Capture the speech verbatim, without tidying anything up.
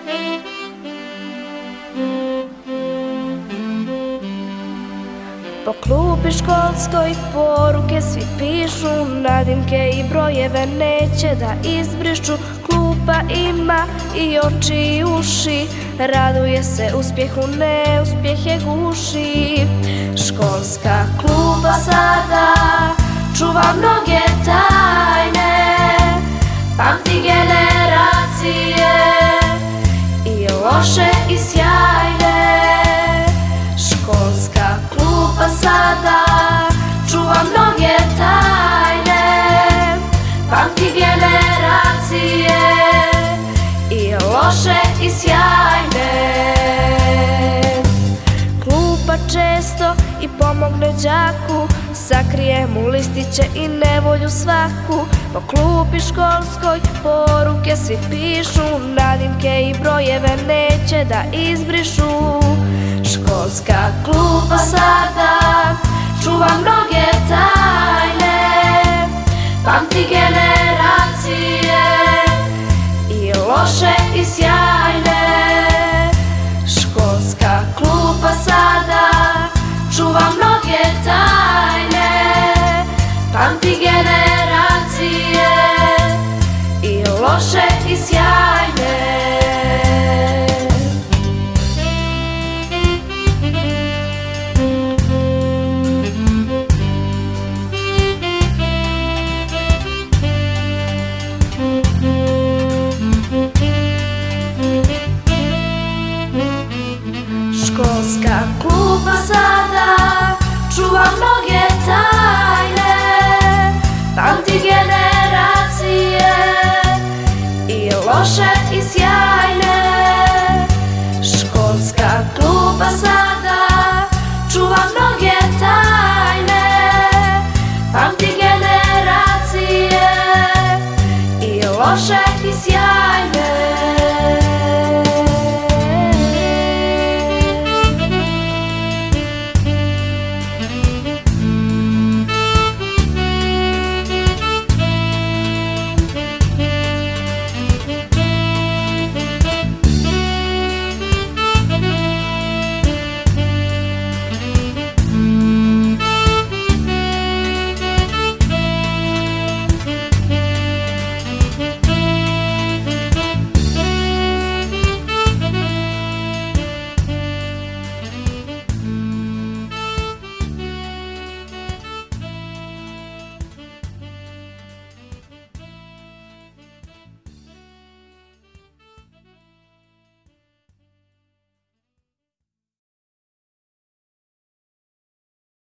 Po klupi školskoj poruke svi pišu, nadimke i brojeve neće da izbrišu. Klupa ima i oči i uši, raduje se uspjehu, neuspjeh je guši. Školska klupa sada čuva mnoge tajne, pamti generacije i loše i sjajne. Školska klupa sada čuva mnoge tajne, pamti generacije i loše i sjajne. Klupa često i pomogne đaku, sakrije mu listiće i nevolju svaku. Po klupi školskoj poruke svi pišu, nadimke i brojeve neće da izbrišu. Školska klupa sada čuva mnoge tajne, pamti generacije i loše i sjajne. Školska klupa sada čuva mnoge tajne, pamti generacije i loše i sjajne. Školska klupa sada čuva mnoge tajne, pamti generacije i loše i sjajne. Školska klupa sada čuva mnoge tajne, pamti generacije i loše